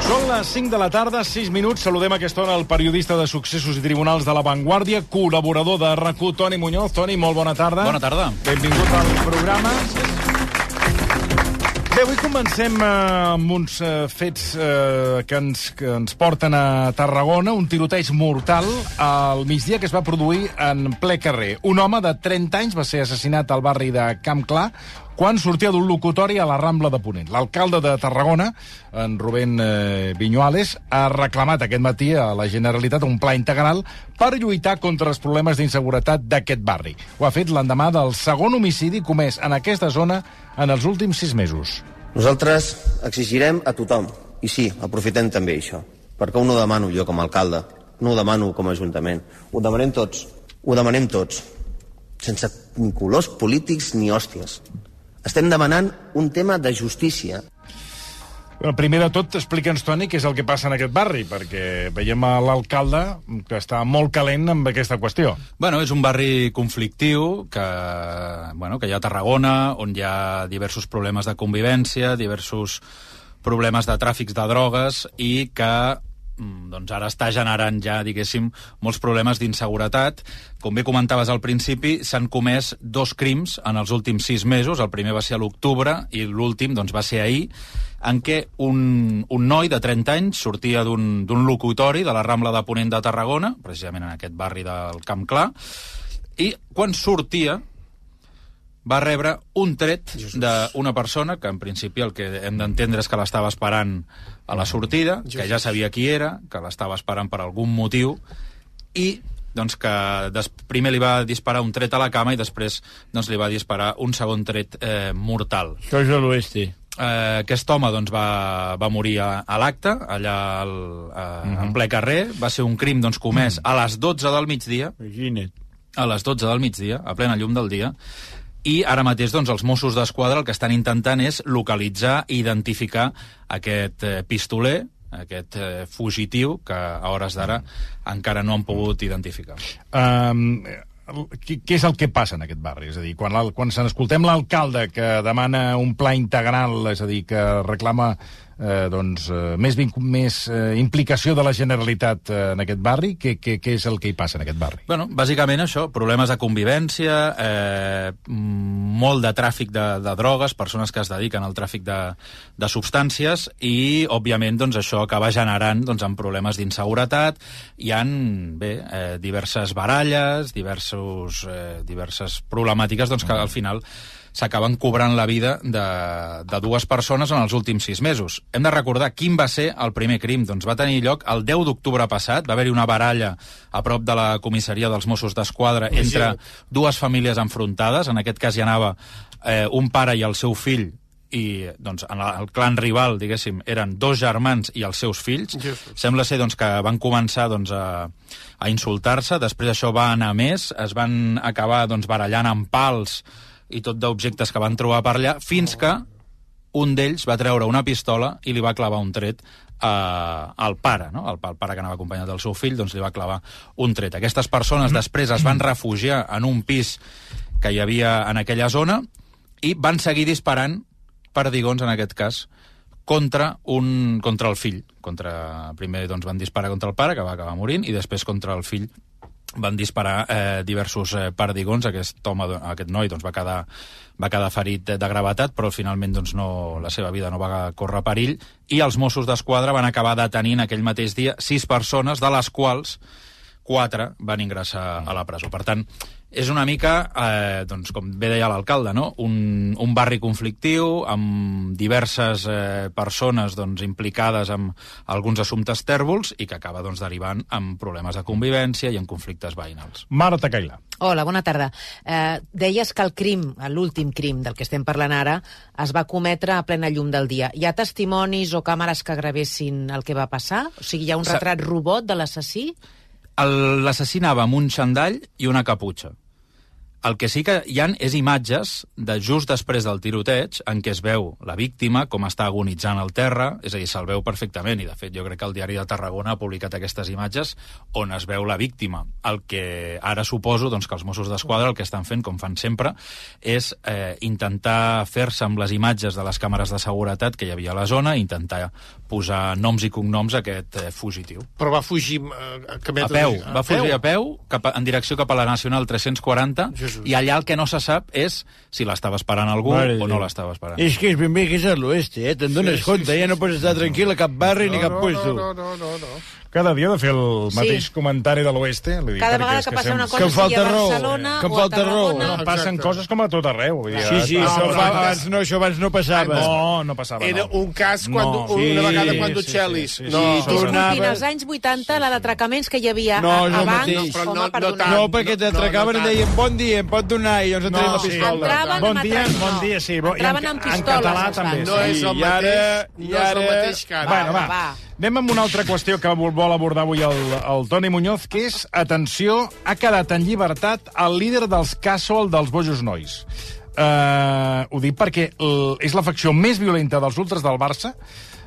Són les 5 de la tarda, 6 minuts. Saludem a aquesta hora el periodista de Successos i Tribunals de La Vanguardia, col·laborador de RAC1, Toni Muñoz. Toni, molt bona tarda. Bona tarda. Benvingut al programa. Bé, avui comencem amb uns fets que ens porten a Tarragona, un tiroteig mortal al migdia que es va produir en ple carrer. Un home de 30 anys va ser assassinat al barri de Camp Clar quan sortia d'un locutori a la Rambla de Ponent. L'alcalde de Tarragona, en Rubén Viñuales, ha reclamat aquest matí a la Generalitat un pla integral per lluitar contra els problemes d'inseguretat d'aquest barri. Ho ha fet l'endemà del segon homicidi comès en aquesta zona en els últims 6 mesos. Nosaltres exigirem a tothom, i sí, aprofitem també això, perquè ho no demano jo com a alcalde, no ho demano com a ajuntament, ho demanem tots, sense ni colors polítics ni hòsties. Estem demanant un tema de justícia. Primer de tot, explica'ns, Toni, què és el que passa en aquest barri, perquè veiem a l'alcalde que està molt calent amb aquesta qüestió. Bueno, és un barri conflictiu que hi ha a Tarragona, on hi ha diversos problemes de convivència, diversos problemes de tràfics de drogues i que ara està generant ja, diguéssim, molts problemes d'inseguretat. Com bé comentaves al principi, s'han comès 2 crims en els últims 6 mesos. El primer va ser a l'octubre i l'últim va ser ahir, en què un noi de 30 anys sortia d'un locutori de la Rambla de Ponent de Tarragona, precisament en aquest barri del Camp Clar, i quan sortia va rebre un tret d'una persona que en principi el que hem d'entendre és que l'estava esperant a la sortida, que ja sabia qui era, que l'estava esperant per algun motiu, i que primer li va disparar un tret a la cama i després li va disparar un segon tret mortal. Això és a l'oeste. Aquest home va morir a l'acte, allà en ple carrer. Va ser un crim comès a les 12 del migdia. Imagina't. A les 12 del migdia, a plena llum del dia. I ara mateix els Mossos d'Esquadra el que estan intentant és localitzar i identificar aquest pistoler, aquest fugitiu, que a hores d'ara encara no han pogut identificar. Què és el que passa en aquest barri? És a dir, quan se n'escoltem l'alcalde que demana un pla integral, és a dir, que reclama més implicació de la Generalitat en aquest barri, què és el que hi passa en aquest barri? Bueno, bàsicament això, problemes de convivència, molt de tràfic de drogues, persones que es dediquen al tràfic de substàncies i, òbviament, això acaba generant amb problemes d'inseguretat. Hi ha diverses baralles, diverses problemàtiques que al final s'acaben cobrant la vida de 2 persones en els últims 6 mesos. Hem de recordar quin va ser el primer crim. Va tenir lloc el 10 d'octubre passat. Va haver-hi una baralla a prop de la comissaria dels Mossos d'Esquadra entre 2 famílies enfrontades. En aquest cas hi anava un pare i el seu fill, i en el clan rival, diguéssim, eren 2 germans i els seus fills. Sembla ser que van començar a insultar-se, després això va anar més, es van acabar barallant amb pals i tot d'objectes que van trobar per allà, fins que un d'ells va treure una pistola i li va clavar un tret al pare, no? El pare que anava acompanyat del seu fill, li va clavar un tret. Aquestes persones després es van refugiar en un pis que hi havia en aquella zona i van seguir disparant perdigons, en aquest cas, contra el fill. Primer van disparar contra el pare, que va acabar morint, i després contra el fill van disparar diversos perdigons. Aquest noi va quedar ferit de gravetat, però finalment la seva vida no va córrer perill, i els Mossos d'Esquadra van acabar detenint aquell mateix dia 6 persones, de les quals 4 van ingressar a la presó. Per tant, és una mica, com bé deia l'alcalde, no? Un barri conflictiu, amb diverses persones implicades en alguns assumptes tèrbols i que acaba derivant en problemes de convivència i en conflictes veïnals. Marta Cailà. Hola, bona tarda. Deies que el crim, l'últim crim del que estem parlant ara, es va cometre a plena llum del dia. Hi ha testimonis o càmeres que gravessin el que va passar? O sigui, hi ha un retrat robot de l'assassí? L'assassí anava amb un xandall i una caputxa. El que sí que hi ha és imatges de just després del tiroteig en què es veu la víctima, com està agonitzant al terra, és a dir, se'l veu perfectament, i de fet jo crec que el Diari de Tarragona ha publicat aquestes imatges on es veu la víctima. El que ara suposo doncs, que els Mossos d'Esquadra el que estan fent, com fan sempre, és intentar fer-se amb les imatges de les càmeres de seguretat que hi havia a la zona, intentar posar noms i cognoms a aquest fugitiu. Però va fugir... A peu, va fugir a peu en direcció cap a la Nacional 340, i allà el que no se sap és si l'estava esperant algú o no l'estava esperant. És que és ben bé que és a l'oeste, te'n dones compte, ja no pots estar tranquil a cap barri ni cap puesto. No. Cada dia de fer el mateix comentari de l'oeste. Cada vegada que passa una cosa, sigui a Barcelona o a Tarragona... No, passen coses com a tot arreu. Sí, això abans no passava. No passava. Era un cas una vegada quan Chelis. Disculpin, als anys 80, la d'atracaments que hi havia a bancs... No, perquè t'atracaven i deien bon dia, em pot donar, i llavors entrem la pistola. Bon dia, sí. Entraven amb pistoles. En català també. No és el mateix que ara. Bueno, va. Anem amb una altra qüestió que vol abordar avui el Toni Muñoz, que és, atenció, ha quedat en llibertat el líder dels Casol dels Bojos Nois. Ho dic perquè és la facció més violenta dels ultras del Barça.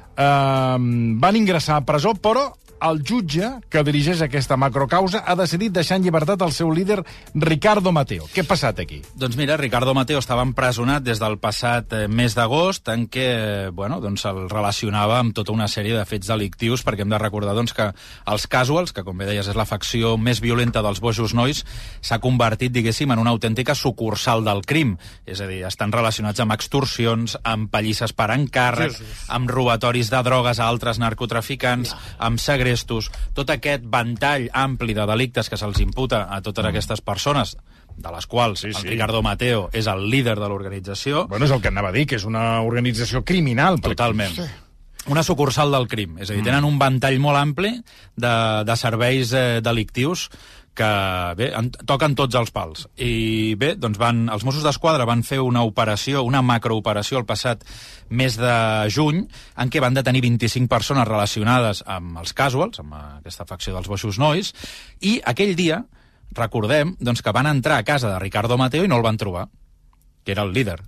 Van ingressar a presó, però el jutge que dirigeix aquesta macrocausa ha decidit deixar en llibertat el seu líder Ricardo Mateo. Què ha passat aquí? Doncs mira, Ricardo Mateo estava empresonat des del passat mes d'agost, en què se'l relacionava amb tota una sèrie de fets delictius, perquè hem de recordar que els Casuals, que com bé deies és la facció més violenta dels Bojos Nois, s'ha convertit, diguéssim, en una autèntica sucursal del crim. És a dir, estan relacionats amb extorsions, amb pallisses per encàrrec, amb robatoris de drogues a altres narcotraficants, amb segrestos, tot aquest ventall ampli de delictes que se'ls imputa a totes aquestes persones, de les quals el Ricardo Mateo és el líder de l'organització. Bueno, és el que anava a dir, que és una organització criminal. Totalment. Una sucursal del crim. És a dir, tenen un ventall molt ampli de serveis delictius que, bé, toquen tots els pals. I bé, doncs els Mossos d'Esquadra van fer una operació, una macrooperació el passat mes de juny, en què van detenir 25 persones relacionades amb els Casuals, amb aquesta facció dels Bojos Nois, i aquell dia, recordem, que van entrar a casa de Ricardo Mateo i no el van trobar, que era el líder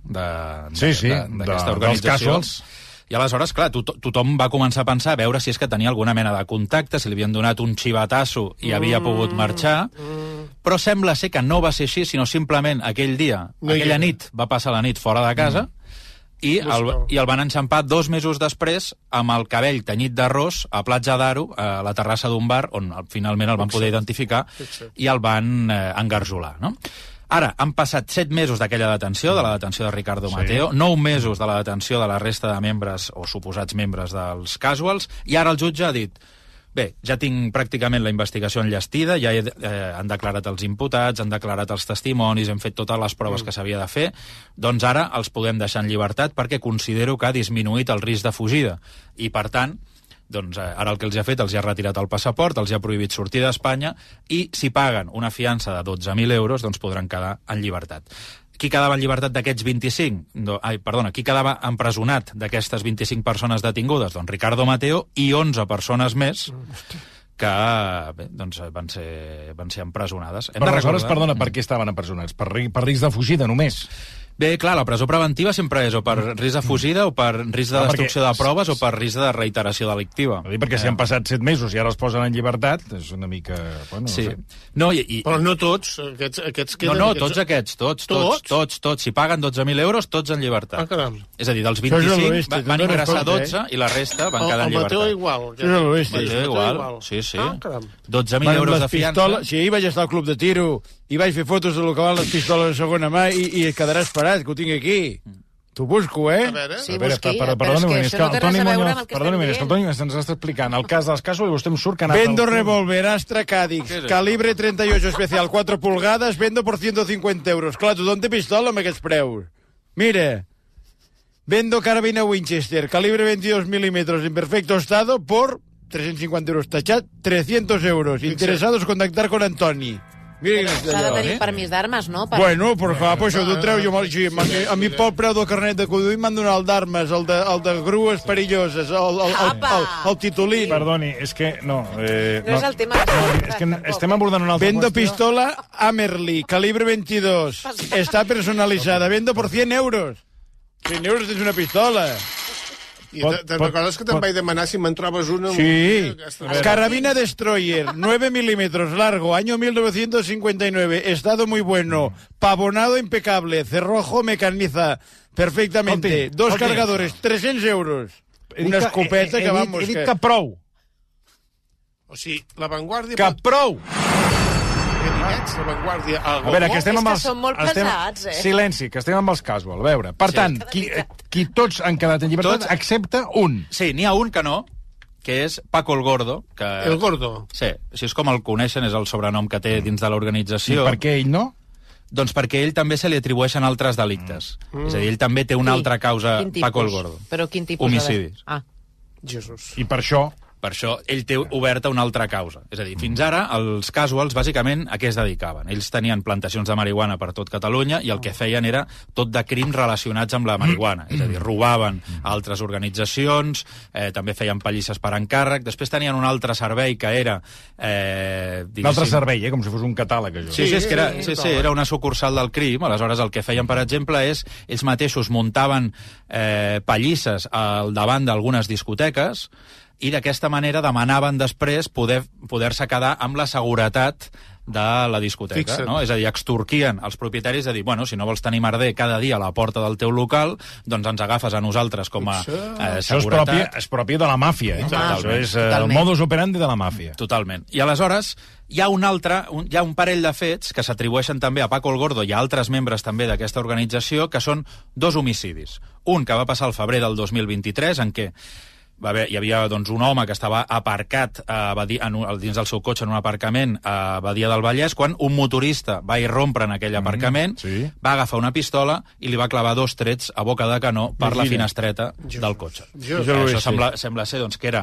d'aquesta organització. I aleshores, clar, tothom va començar a pensar a veure si és que tenia alguna mena de contacte, si li havien donat un xivatasso i havia pogut marxar, però sembla ser que no va ser així, sinó simplement aquell dia, aquella nit, va passar la nit fora de casa, i el van enxampar 2 mesos després amb el cabell tenyit d'arròs a Platja d'Aro, a la terrassa d'un bar, on finalment el van poder identificar i el van engarjolar, no? Ara, han passat 7 mesos d'aquella detenció, de la detenció de Ricardo Mateo, 9 mesos de la detenció de la resta de membres o suposats membres dels Casuals, i ara el jutge ha dit: bé, ja tinc pràcticament la investigació enllestida, ja han declarat els imputats, han declarat els testimonis, hem fet totes les proves que s'havia de fer, doncs ara els podem deixar en llibertat perquè considero que ha disminuït el risc de fugida. I, per tant, ara el que els ha fet, els ha retirat el passaport, els ha prohibit sortir d'Espanya, i si paguen una fiança de 12.000 euros, doncs podran quedar en llibertat. Qui quedava en llibertat d'aquests 25? Qui quedava empresonat d'aquestes 25 persones detingudes? Doncs Ricardo Mateo i 11 persones més que van ser empresonades. Però aleshores, perdona, per què estaven empresonats? Per risc de fugida, només? Bé, clar, la presó preventiva sempre és o per risc de fugida o per risc de destrucció de proves o per risc de reiteració delictiva. Perquè si han passat 7 mesos i ara els posen en llibertat, és una mica... Sí. Però no tots, aquests queden... No, tots aquests, tots. Si paguen 12.000 euros, tots en llibertat. És a dir, dels 25 van ingressar 12 i la resta van quedar en llibertat. El Mateo igual. Mateo igual, sí. 12.000 euros de fiança. Si ahir vaig estar al club de tiro i vaig fer fotos del que van les pistoles de segona mà i quedarà esperat, que ho tinc aquí. T'ho busco, A veure, busqui. Perdoni, és que el Toni Muñoz, el Toni ens està explicant el cas dels casos i vostè em surt que ha anat... Vendo revólver Astra Cadix, calibre 38 especial, 4 pulgadas, vendo por 150 euros. Clar, tothom té pistola amb aquests preus. Mira, vendo carabina Winchester, calibre 22 milímetros, en perfecto estado, por 350 euros. Tachat, 300 euros. Interesados, contactar con Antoni. Mira, S'ha de tenir permís d'armes, no? Bueno, però clar, pues això t'ho treu. A mi pel preu del carnet de conduir m'han donat el d'armes, el de grues perilloses, el titulín. Perdoni, és que no... No és el tema És que estem abordant una altra Vendo qüestió. pistola Hammerly, calibre 22. Està personalitzada. Vendo por 100 euros. 100 euros tens una pistola. I te'n recordes que te'n vaig demanar si me'n trobes una? Sí. Carabina Destroyer, 9 milímetros, largo, año 1959, estado muy bueno, pavonado impecable, cerrojo mecaniza perfectamente, dos cargadores, 300 euros. Una escopeta que vamos... He dit que prou. O sigui, La Vanguardia... Que prou! Gatinets, La Vanguardia... A veure, que estem És amb que els... són molt pesats, eh? Silenci, que estem amb els casual. A veure, per tant, qui tots han quedat en llibertat, Tots- excepte un. Sí, n'hi ha un que no, que és Paco el Gordo. Que... El Gordo. Sí, així és com el coneixen, és el sobrenom que té dins de I l'organització. per què ell no? Doncs perquè ell també se li atribueixen altres delictes. És a dir, ell també té una altra causa, Quin tipus? Paco el Gordo. Però quin tipus? Homicidis. Ah. Jesús. I per això... Per això ell té oberta una altra causa. És a dir, fins ara els casuals, bàsicament, a què es dedicaven? Ells tenien plantacions de marihuana per tot Catalunya i el que feien era tot de crims relacionats amb la marihuana. És a dir, robaven altres organitzacions, també feien pallisses per encàrrec. Després tenien un altre servei que era... Un altre servei, com si fos un catàleg, això. Sí, és que era una sucursal del crim. Aleshores, el que feien, per exemple, és ells mateixos muntaven pallisses al davant d'algunes discoteques i d'aquesta manera demanaven després poder-se quedar amb la seguretat de la discoteca. Fixa't. No? És a dir, extorquien els propietaris de dir, bueno, si no vols tenir merder cada dia a la porta del teu local, doncs ens agafes a nosaltres com a Això seguretat. és propi de la màfia, eh? Això és el Totalment. modus operandi de la màfia. Totalment. I aleshores hi ha un parell de fets que s'atribueixen també a Paco el Gordo i a altres membres també d'aquesta organització, que són dos homicidis. Un que va passar al febrer del 2023, en què hi havia doncs, un home que estava aparcat dins del seu cotxe en un aparcament a Badia del Vallès, quan un motorista va irrompre en aquell aparcament, sí. va agafar una pistola i li va clavar 2 trets a boca de canó per la finestreta del cotxe. Això sembla ser doncs, que era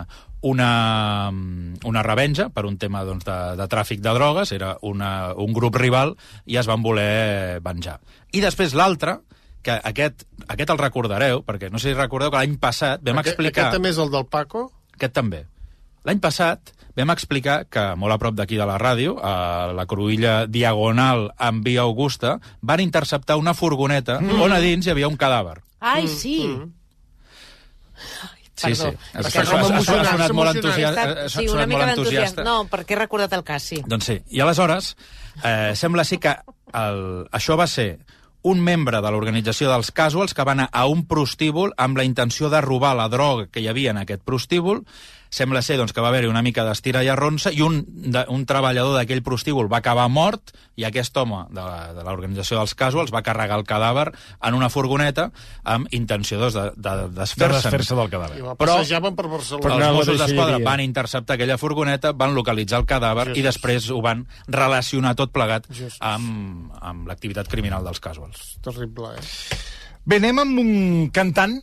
una revenja per un tema doncs, de tràfic de drogues, era un grup rival i es van voler venjar. I després l'altre, que aquest el recordareu, perquè no sé si recordeu que l'any passat vam explicar... Aquest també és el del Paco? Aquest també. L'any passat vam explicar que, molt a prop d'aquí de la ràdio, a la Cruïlla Diagonal en Via Augusta, van interceptar una furgoneta on a dins hi havia un cadàver. Ai, sí. Sí, sí. Perdó. Ha sonat molt entusiasta. Sí, una mica d'entusiasme. No, perquè he recordat el cas, sí. Doncs sí. I aleshores, sembla ser que això va ser un membre de l'organització dels Casuals que va anar a un prostíbul amb la intenció de robar la droga que hi havia en aquest prostíbul. Sembla ser doncs, que va haver-hi una mica d'estira i arronsa i un treballador d'aquell prostíbul va acabar mort i aquest home de l'organització dels Casuals va carregar el cadàver en una furgoneta amb intenció de desfer-se del cadàver. I la passejaven per Barcelona. Els Mossos d'Esquadra van interceptar aquella furgoneta, van localitzar el cadàver i després ho van relacionar tot plegat amb l'activitat criminal dels Casuals. Terrible, eh? Bé, anem amb un cantant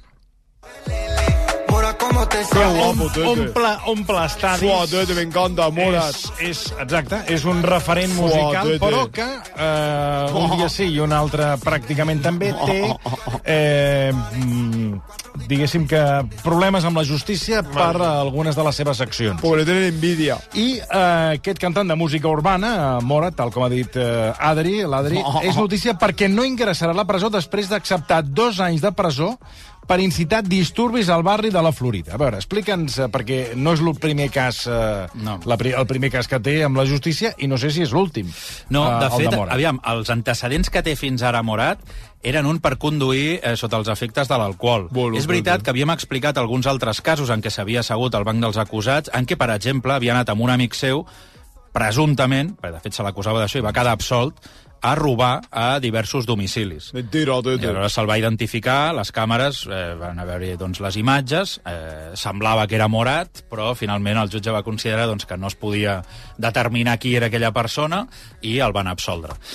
que omple estadis. Suatete, me encanta, Morat. Exacte, és un referent musical, Suatete. però que un dia sí i un altre pràcticament també té, diguéssim que, problemes amb la justícia per algunes de les seves accions. Pobre, tenen envidia. I aquest cantant de música urbana, Morat, tal com ha dit l'Adri, és notícia perquè no ingressarà a la presó després d'acceptar 2 anys de presó per incitar disturbis al barri de la Florida. A veure, explica'ns, perquè no és el primer cas, el primer cas que té amb la justícia i no sé si és l'últim. No, de fet, aviam, els antecedents que té fins ara Morat eren un per conduir sota els efectes de l'alcohol. És veritat que havíem explicat alguns altres casos en què s'havia assegut al banc dels acusats, en què, per exemple, havia anat amb un amic seu, presumptament, de fet se l'acusava d'això i va quedar absolt, a robar a diversos domicilis. Mentira, I aleshores se'l va identificar, les càmeres, van haver-hi doncs, les imatges, semblava que era Morat, però finalment el jutge va considerar doncs, que no es podia determinar qui era aquella persona i el van absoldre.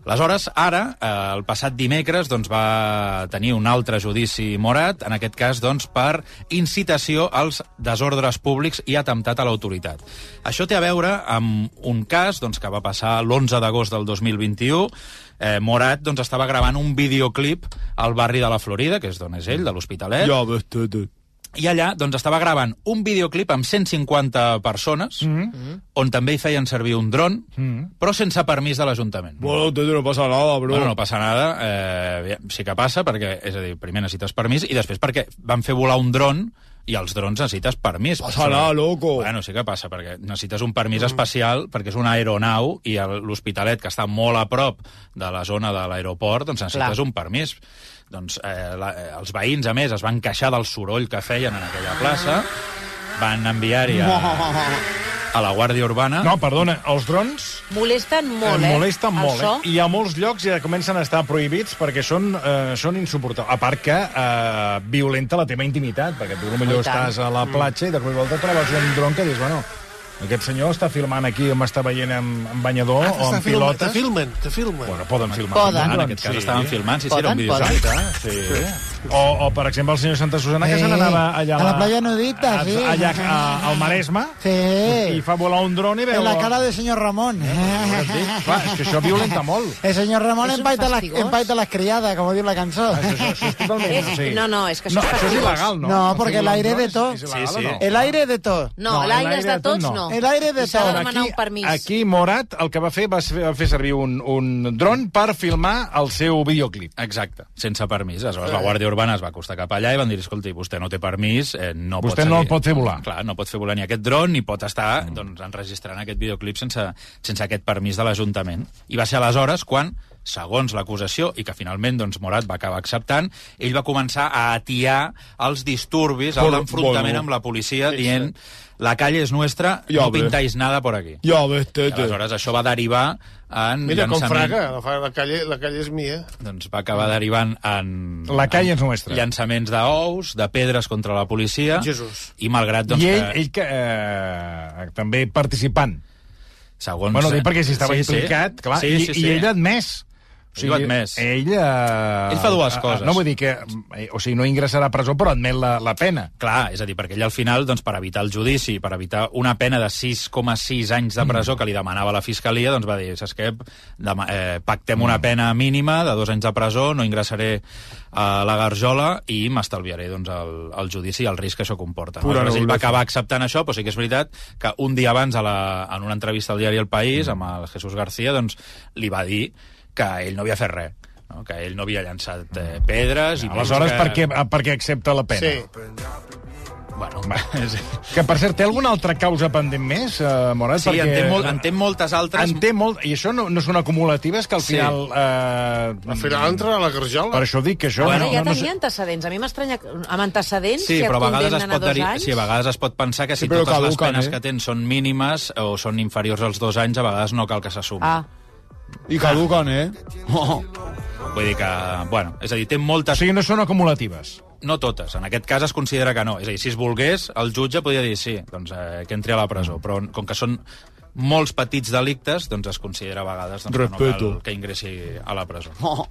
Aleshores, ara, el passat dimecres, doncs, va tenir un altre judici Morat, en aquest cas, doncs, per incitació als desordres públics i atemptat a l'autoritat. Això té a veure amb un cas doncs, que va passar l'11 d'agost del 2021. Morat doncs, estava gravant un videoclip al barri de la Florida, que és d'on és ell, de l'Hospitalet. Ja ves tot. I allà doncs, estava gravant un videoclip amb 150 persones, on també hi feien servir un dron, però sense permís de l'Ajuntament. Bueno, no passa nada, bro. Bueno, no passa nada, sí que passa, perquè, és a dir, primer necessites permís, i després perquè van fer volar un dron, i els drons necessites permís. Passa nada, loco. Bueno, sí que passa, perquè necessites un permís especial, perquè és una aeronau, i l'Hospitalet, que està molt a prop de la zona de l'aeroport, doncs necessites un permís. Doncs els veïns, a més, es van queixar del soroll que feien en aquella plaça, van enviar-hi a la Guàrdia Urbana. No, perdona, els drons... Molesten molt, molesten molt, so. I a molts llocs ja comencen a estar prohibits perquè són insuportables. A part que violenta la teva intimitat, perquè tu potser estàs a la platja i de cop i volta trobes un dron que dius, bueno, aquest senyor està filmant aquí, m'està veient en banyador o en pilota. Te filmen. Bueno, poden filmar. Poden. En aquest cas estaven filmant, sí, era un Poden. videoclip. Sí. O, per exemple, el senyor Santa Susana, que se n'anava allà... A la playa nudita, sí. Allà al Maresme. Sí. I fa volar un dron i veu... En la cara del señor Ramón. Clar, és que això violenta molt. El señor Ramón És un empaita fastigós. las criadas, como diu la cançó. Això és totalment... sí. No, és que això és això és fastigós. il·legal, no? No, porque el aire de todo. És il·legal, Sí, sí. o no? El aire de todo. No, l'aire és de tots, no. El aire de I s'ha de tot. demanar un permís. Aquí Morat el que va fer fer servir un dron per filmar el seu videoclip. Exacte, sense permís. Aleshores, la Guàrdia Urbana es va acostar cap allà i van dir, escolti, vostè no té permís, no Vostè pot no seguir. el pot fer volar. Clar, no pot fer volar ni aquest dron, ni pot estar doncs, enregistrant aquest videoclip sense aquest permís de l'Ajuntament. I va ser aleshores quan, segons l'acusació, i que finalment doncs, Morat va acabar acceptant, ell va començar a atiar els disturbis, l'enfrontament amb la policia, dient la calle és nuestra, no pintáis nada por aquí. Ja ves, Aleshores, això va derivar en Mira, com llançament... Fraga, la calle és mia. Doncs va acabar derivant en... La calle és nuestra. Llançaments d'ous, de pedres contra la policia... Jesús. I malgrat, doncs, I ell que també participant. Segons... Bueno, dic perquè si estava implicat, clar, i ell ha admès. O sigui, ell fa dues coses. No vull dir que... O sigui, no ingressarà a presó, però admet la pena. Clar, és a dir, perquè ell al final, doncs, per evitar el judici, per evitar una pena de 6,6 anys de presó que li demanava la Fiscalia, doncs va dir, saps què? Pactem una pena mínima de 2 anys de presó, no ingressaré a la garjola i m'estalviaré doncs, el judici i el risc que això comporta. Aleshores, ell va acabar acceptant això, però sí que és veritat que un dia abans, en una entrevista al diari El País, amb el Jesús García, doncs, li va dir que ell no havia fet res, no? Que ell no havia llançat pedres... I aleshores, per què accepta la pena? Sí. Bueno, que, per cert, té alguna altra causa pendent més, Morat? Sí, perquè en té moltes altres. En té molt, i això no són acumulatives, que al final... Al final entra a la garjola. Per això dic que això... Bueno, ja tenia antecedents. A mi m'estranya... Amb antecedents, sí, si et però a vegades condemnen a 2 anys... Sí, a vegades es pot pensar que si totes les penes que tens són mínimes o són inferiors als 2 anys, a vegades no cal que s'assumi. I caduquen, Vull dir que, bueno, és a dir, té moltes... O sigui, no són acumulatives. No totes. En aquest cas es considera que no. És a dir, si es volgués, el jutge podria dir sí, doncs que entri a la presó. Però com que són molts petits delictes, doncs es considera a vegades doncs, que no cal que ingressi a la presó.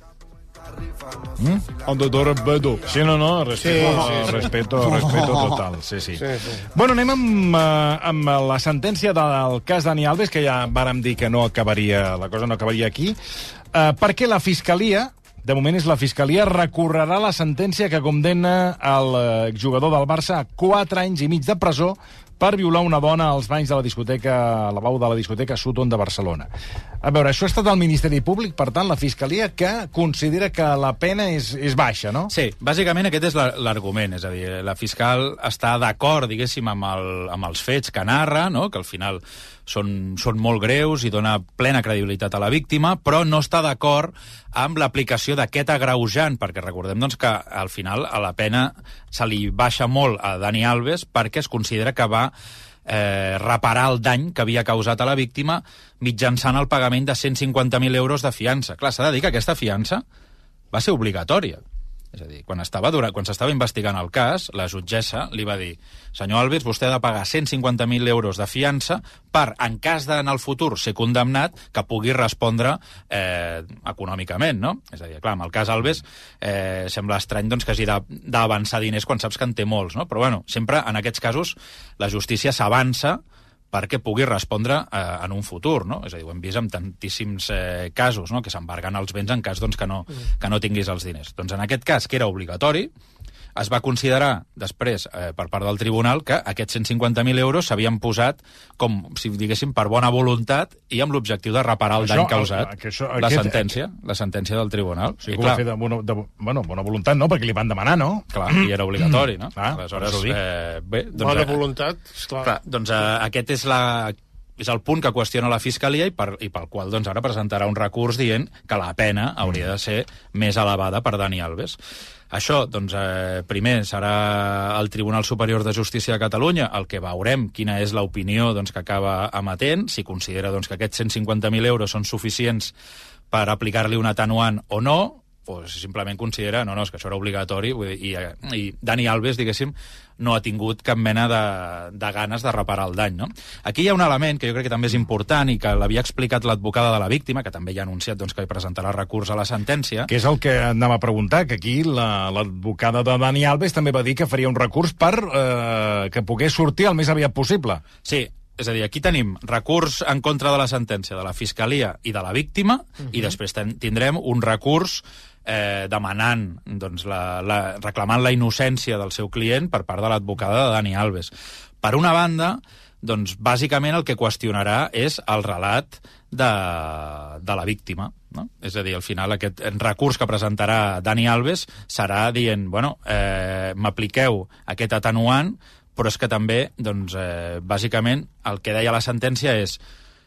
Amb tot respeto. Sí, no, respeto total. Sí. Bueno, anem amb la sentència del cas Dani Alves, que ja vàrem dir que la cosa no acabaria aquí, perquè la Fiscalia, de moment és la Fiscalia, recorrerà la sentència que condemna el jugador del Barça a 4 anys i mig de presó per violar una dona als banys de la discoteca, a la bau de la discoteca Sutton de Barcelona. A veure, això ha estat el Ministeri Públic, per tant, la Fiscalia, que considera que la pena és baixa, no? Sí, bàsicament aquest és l'argument, és a dir, la fiscal està d'acord, diguéssim, amb els fets que narra, no? Que al final són molt greus i dona plena credibilitat a la víctima, però no està d'acord amb l'aplicació d'aquest agreujant, perquè recordem doncs, que al final a la pena se li baixa molt a Dani Alves perquè es considera que va reparar el dany que havia causat a la víctima mitjançant el pagament de 150.000 euros de fiança. Clar, s'ha de dir que aquesta fiança va ser obligatòria. És a dir, quan s'estava investigant el cas, la jutgessa li va dir: senyor Alves, vostè ha de pagar 150.000 euros de fiança per, en cas en el futur ser condemnat, que pugui respondre econòmicament, no? És a dir, clar, amb el cas Alves sembla estrany doncs, que hagi d'avançar diners quan saps que en té molts, no? Però, bueno, sempre en aquests casos la justícia s'avança perquè pugui respondre en un futur, no? És a dir, ho hem vist en tantíssims casos, no? Que s'embarguen els béns en cas doncs, que no tinguis els diners. Doncs en aquest cas, que era obligatori, es va considerar després, per part del tribunal, que aquests 150.000 euros s'havien posat, com si diguéssim, per bona voluntat i amb l'objectiu de reparar el dany causat. La sentència del tribunal. O sigui, ho va fer de bona voluntat, no? Perquè li van demanar, no? Clar, i era obligatori, no? Aleshores, bé, doncs, bona voluntat, esclar. Clar, doncs aquest és el punt que qüestiona la Fiscalia i pel qual doncs, ara presentarà un recurs dient que la pena hauria de ser més elevada per Dani Alves. Això, doncs, primer serà el Tribunal Superior de Justícia de Catalunya el que veurem quina és l'opinió doncs, que acaba emetent, si considera doncs, que aquests 150.000 euros són suficients per aplicar-li un atenuant o no, o si simplement considera, no, és que això era obligatori, i Dani Alves, diguéssim, no ha tingut cap mena de ganes de reparar el dany, no? Aquí hi ha un element que jo crec que també és important i que l'havia explicat l'advocada de la víctima, que també ja ha anunciat doncs, que presentarà recurs a la sentència. Que és el que anava a preguntar, que aquí l'advocada de Dani Alves també va dir que faria un recurs per que pogués sortir el més aviat possible. Sí, és a dir, aquí tenim recurs en contra de la sentència de la Fiscalia i de la víctima, i després tindrem un recurs demanant, doncs, reclamant la innocència del seu client per part de l'advocada de Dani Alves. Per una banda, doncs, bàsicament el que qüestionarà és el relat de la víctima, no? És a dir, al final aquest recurs que presentarà Dani Alves serà dient, bueno, m'apliqueu aquest atenuant, però és que també, doncs, bàsicament, el que deia la sentència és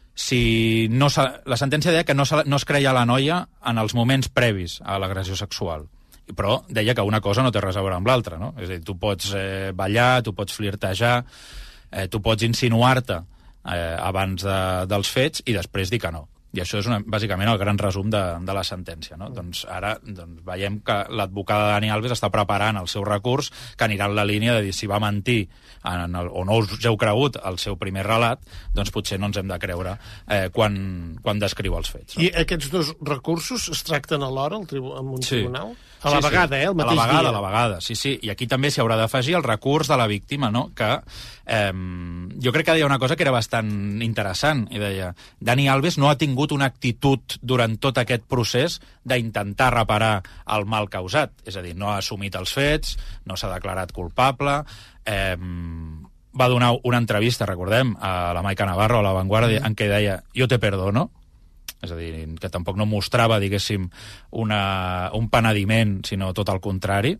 la sentència deia que no es creia la noia en els moments previs a l'agressió sexual, però deia que una cosa no té res a veure amb l'altra, no? És a dir, tu pots ballar, tu pots flirtejar, tu pots insinuar-te abans dels fets i després dir que no. I això és bàsicament el gran resum de la sentència, no? Doncs ara veiem que l'advocada de Dani Alves està preparant el seu recurs, que anirà en la línia de dir si va mentir o no us heu cregut el seu primer relat, doncs potser no ens hem de creure quan descriu els fets. No? I aquests dos recursos es tracten alhora en un tribunal? A la vegada, el mateix dia. A la vegada, sí. I aquí també s'hi haurà d'afegir el recurs de la víctima, no? Que jo crec que deia una cosa que era bastant interessant, i deia, Dani Alves no ha tingut una actitud durant tot aquest procés d'intentar reparar el mal causat. És a dir, no ha assumit els fets, no s'ha declarat culpable, va donar una entrevista, recordem, a la Maica Navarro, a La Vanguardia, en què deia, jo te perdono, és a dir, que tampoc no mostrava, diguéssim, un penediment, sinó tot el contrari.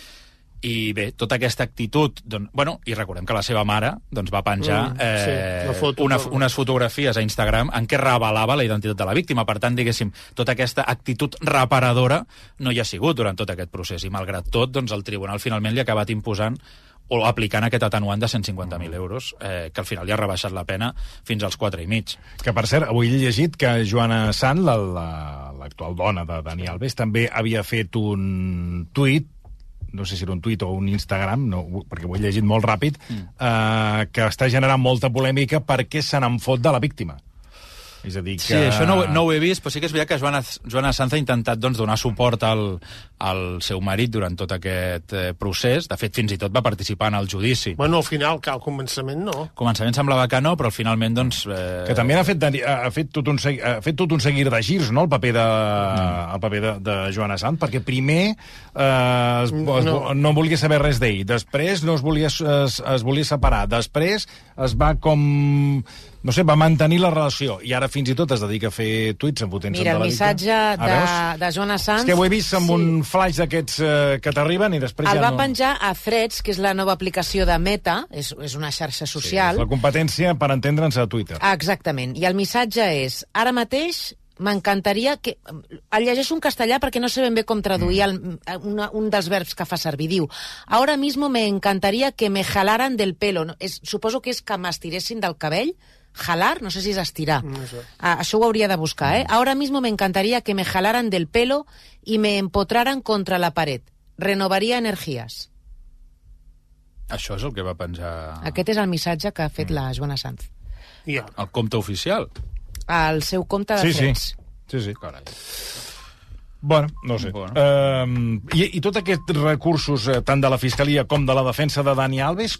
I bé, tota aquesta actitud... i recordem que la seva mare va penjar unes fotografies a Instagram en què revelava la identitat de la víctima. Per tant, diguéssim, tota aquesta actitud reparadora no hi ha sigut durant tot aquest procés. I, malgrat tot, el tribunal finalment li ha acabat imposant o aplicant aquest atenuant de 150.000 euros, que al final li ha rebaixat la pena fins als 4,5. Que, per cert, avui he llegit que Joana Sant, l'actual dona de Dani Alves, també havia fet un tuit, no sé si era un tuit o un Instagram, no, perquè ho he llegit molt ràpid, que està generant molta polèmica perquè se n'en fot de la víctima. És a dir que... Sí, això no ho he vist, però sí que és veritat que Joana Sanz ha intentat donar suport al seu marit durant tot aquest procés. De fet, fins i tot va participar en el judici. Bueno, al final, al començament no. Al començament semblava que no, però finalment, doncs... Que també ha fet tot un seguir de girs, no?, el paper de Joana Sanz, perquè primer no volia saber res d'ell, després no es volia separar, després es va com... No sé, va mantenir la relació, i ara fins i tot es dedica a fer tuits en potència de la víctima. Mira, el missatge de Joana Sanz... És que ho he vist amb un flash d'aquests que t'arriben i després el va penjar a Threads, que és la nova aplicació de Meta, és una xarxa social. Sí, és la competència, per entendre'ns, a Twitter. Exactament, i el missatge és, ara mateix m'encantaria que... El llegeixo en castellà perquè no sé ben bé com traduir un dels verbs que fa servir. Diu, ahora mismo me encantaria que me jalaran del pelo. Suposo que és que m'estiressin del cabell. Jalar, no sé si és estirar. Això ho hauria de buscar, Ahora mismo me encantaría que me jalaran del pelo y me empotraran contra la pared. renovaria energies. Això és el que va penjar... Aquest és el missatge que ha fet la Joana Sanz. Ja. El compte oficial. Al seu compte de fets. Sí. Carai. Bueno, no sé. Bueno. I tots aquests recursos, tant de la Fiscalia com de la defensa de Dani Alves,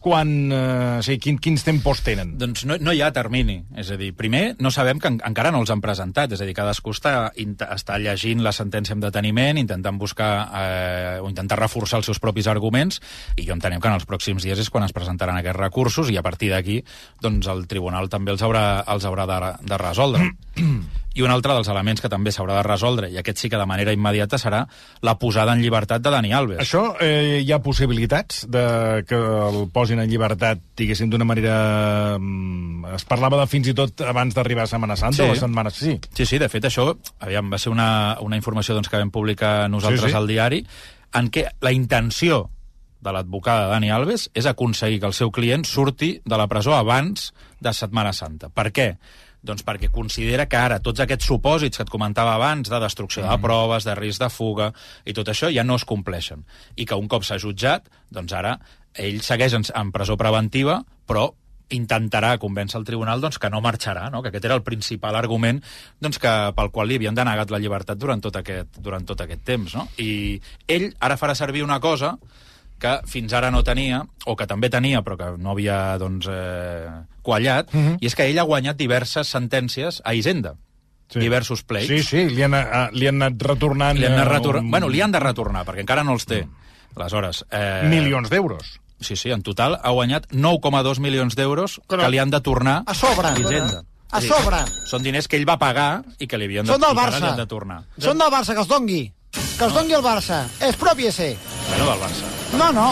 quins tempos tenen? Doncs no hi ha termini. És a dir, primer, no sabem que encara no els han presentat. És a dir, cadascú està llegint la sentència amb deteniment, intentant buscar o intentar reforçar els seus propis arguments, i jo entenem que en els pròxims dies és quan es presentaran aquests recursos, i a partir d'aquí doncs el tribunal també els haurà de resoldre. I un altre dels elements que també s'haurà de resoldre, i aquest sí que de manera immediata, serà la posada en llibertat de Dani Alves. Això hi ha possibilitats de que el posin en llibertat, diguéssim, d'una manera... Es parlava de fins i tot abans d'arribar a Setmana Santa, o a setmanes... Sí, de fet, això va ser una informació doncs, que vam publicar nosaltres al diari, en què la intenció de l'advocada Dani Alves és aconseguir que el seu client surti de la presó abans de Setmana Santa. Per què? Doncs perquè considera que ara tots aquests supòsits que et comentava abans, de destrucció de proves, de risc de fuga, i tot això ja no es compleixen. I que un cop s'ha jutjat, doncs ara ell segueix en presó preventiva, però intentarà convèncer el tribunal doncs, que no marxarà, no? Que aquest era el principal argument doncs, pel qual li havien denegat la llibertat durant tot aquest temps. No? I ell ara farà servir una cosa que fins ara no tenia, o que també tenia, però que no havia doncs, quallat, i és que ell ha guanyat diverses sentències a Hisenda. Diversos pleits. Sí, li han anat retornant... Li han de retornar, perquè encara no els té. Aleshores... Milions d'euros. Sí, en total ha guanyat 9,2 milions d'euros que li han de tornar a sobre. Hisenda. A sobre. Són diners que ell va pagar i que li havien de tornar. Són del Barça, que els dongui. Que els dongui el Barça. Expropiese. Bueno, del Barça. No.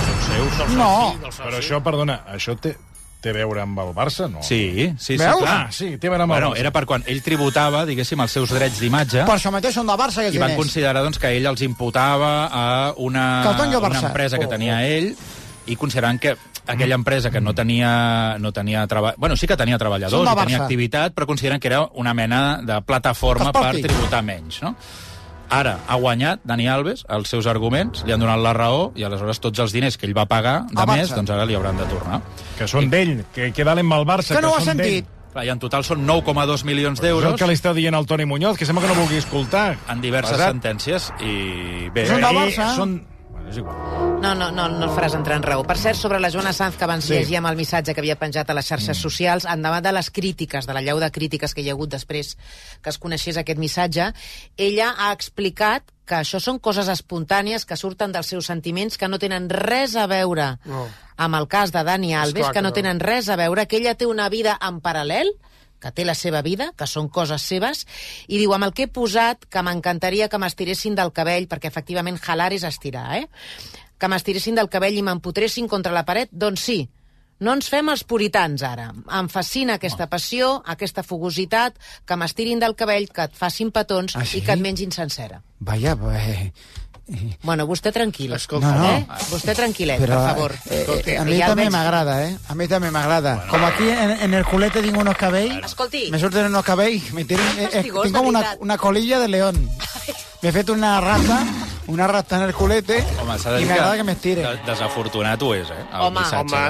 No. Però això, perdona, això té a veure amb el Barça, no? Sí, clar. Sí, té a veure amb el Barça. Era per quan ell tributava, diguéssim, els seus drets d'imatge. Per això mateix són del Barça, i van considerar doncs, que ell els imputava a una empresa que tenia ell, i considerant que aquella empresa que no tenia treball... Bueno, sí que tenia treballadors i tenia activitat, però consideren que era una mena de plataforma per tributar menys, no? Ara ha guanyat Dani Alves els seus arguments, li han donat la raó, i aleshores tots els diners que ell va pagar de més, doncs ara li hauran de tornar. Que són d'ell, que valen amb el Barça, que no ho ha sentit. I en total són 9,2 milions d'euros. És el que li està dient el Toni Muñoz, que sembla que no vulgui escoltar. En diverses sentències, i bé... Són del Barça. És igual. No el faràs entrar en raó. Per cert, sobre la Joana Sanz, que abans llegíem el missatge que havia penjat a les xarxes socials, endavant de les crítiques, de la llau de crítiques que hi ha hagut després que es coneixés aquest missatge, ella ha explicat que això són coses espontànies que surten dels seus sentiments, que no tenen res a veure amb el cas de Dani Alves, que no tenen res a veure, que ella té una vida en paral·lel, que té la seva vida, que són coses seves, i diu, amb el que he posat, que m'encantaria que m'estiressin del cabell, perquè efectivament jalar és estirar, que m'estiressin del cabell i m'empotressin contra la paret, doncs sí, no ens fem els puritans ara. Em fascina aquesta passió, aquesta fogositat, que m'estirin del cabell, que et facin petons i que et mengin sencera. Vaya, Bueno, vostè tranquil. Vostè tranquil·let, pero, per favor. A mi també m'agrada, A mi també m'agrada. Bueno. Com aquí en el culete tinc unos cabells, escolti, me surten unos cabells, tinc com una colilla de león. M'he fet una rata en el culete. Home, i m'agrada que m'estire. Desafortunat ho és, Home,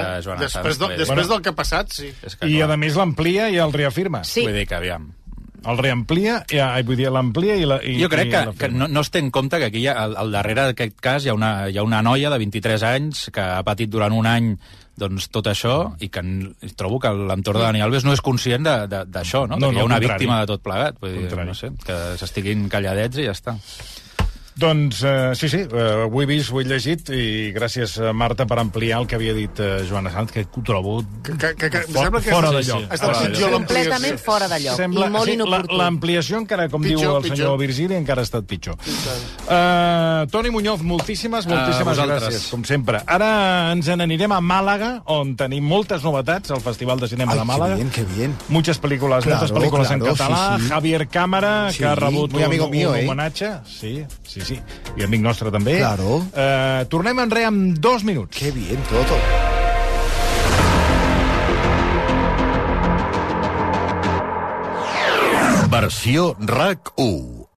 després del que ha passat, sí. I a més l'amplia i el reafirma. Sí. Vull dir que aviam. El reamplia, l'amplia i... Jo crec que no es té en compte que aquí al darrere d'aquest cas hi ha una noia de 23 anys que ha patit durant un any doncs, tot això, i que trobo que l'entorn de Dani Alves no és conscient d'això, no? Que hi ha una víctima de tot plegat. Vull dir, no sé, que s'estiguin calladets i ja està. Doncs sí, ho he vist, ho he llegit, i gràcies, Marta, per ampliar el que havia dit Joana Sanz, que ho trobo fora de lloc. Completament fora de lloc, i molt inoportú. L'ampliació encara, com diu el senyor Virgili, encara ha estat pitjor. Toni Muñoz, moltíssimes gràcies, com sempre. Ara ens n'anirem a Màlaga, on tenim moltes novetats, al Festival de Cinema de Màlaga. Qué bien. Muchas películas en català. Sí. Javier Cámara, que ha rebut un homenatge. Sí. I amic nostre també. Claro. Tornem enrere en 2 minuts. Qué bien todo. Versió RAC 1.